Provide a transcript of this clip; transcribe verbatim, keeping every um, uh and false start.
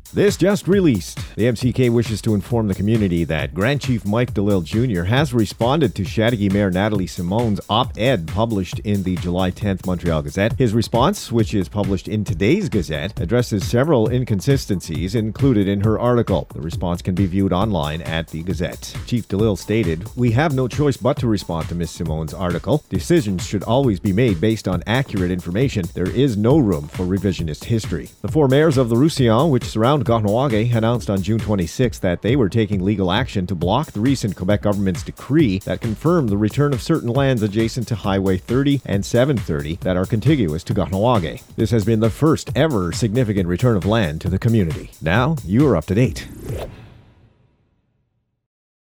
This just released. The M C K wishes to inform the community that Grand Chief Mike DeLille Junior has responded to Chateauguay Mayor Natalie Simone's op-ed published in the July tenth Montreal Gazette. His response, which is published in today's Gazette, addresses several inconsistencies included in her article. The response can be viewed online at the Gazette. Chief DeLille stated, "We have no choice but to respond to Miz Simone's article. Decisions should always be made based on accurate information. There is no room for revisionist history." The four mayors of the Roussillon, which surround Kahnawake, announced on June twenty-sixth that they were taking legal action to block the recent Quebec government's decree that confirmed the return of certain lands adjacent to Highway thirty and seven thirty that are contiguous to Kahnawake. This has been the first ever significant return of land to the community. Now, you are up to date.